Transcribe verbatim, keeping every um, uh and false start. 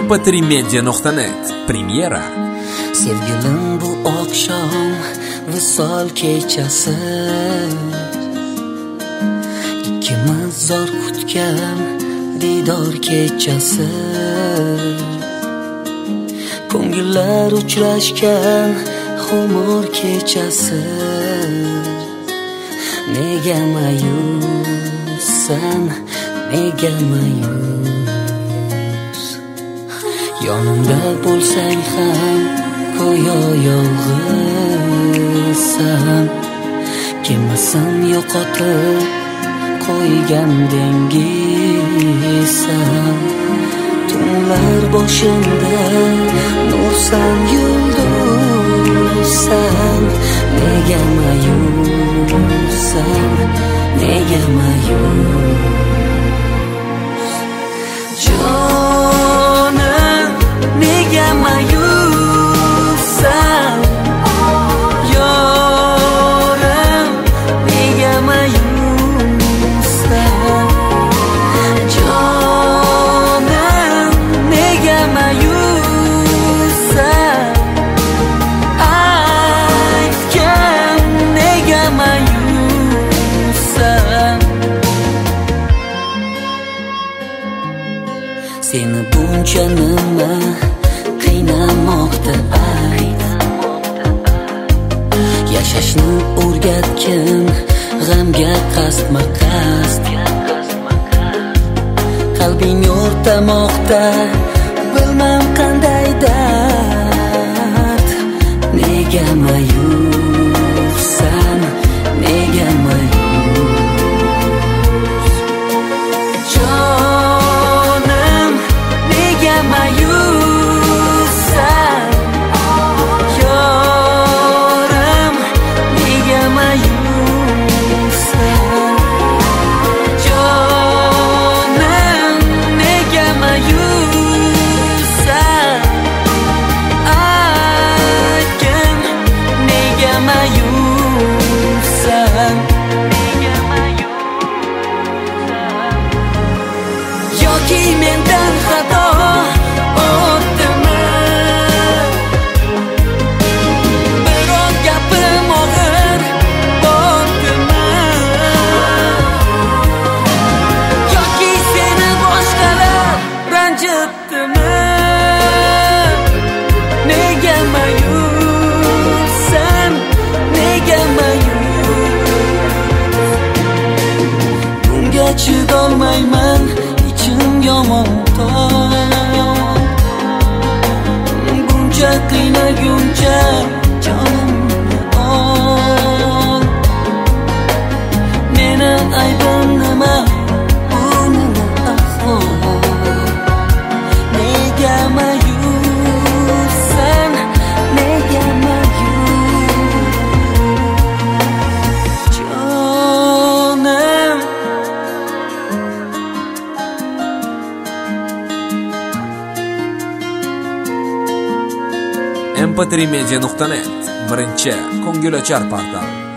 em p tri media nuqta net premyera. Sevgilim, bu oqshom visol kechasi, ikkimiz zor kutgan didor kechasi, ko'ngillar uchrashgan xumor kechasi. Nega mayussan, nega mayus? Yonimda bo'lsang ham go'yo yolg'izsan. Kemasam yo'qotib qo'ygan dengizsan. Tunlar boshimda nursan, yulduzsan. Nega mayussan, nega mayus? Jonim, nega mayussan? Yorim, nega mayussan? Jonim, nega mayussan? Aytgin, nega mayussan? Seni buncha nima qiynamoqda ayt? Yashashni o'rgatgin g'amga qasdma-qasd. Qalbing o'rtamoqda bilmam qanday dard. Nega mayussan, nega mayus? Jonim, nega mayussan? Yorim, nega mayussan? Jonim, nega mayussan? Aytgin, nega mayussan? Yoki mendan xato o'tdimi? Biror gapim og'ir bo'ldimi? Yoki seni boshqalar ranjitdimi? Nega mayussan, nega mayus? Bunga chidolmayman, ichim yomon tor. Buncha qiynaguncha jonimni ol. Meni aybim nima? Bu nima ahvol? Nega mayussan, nega mayus? Jonim, em p tri media nuqta net birinchi ko'ngilochar portal.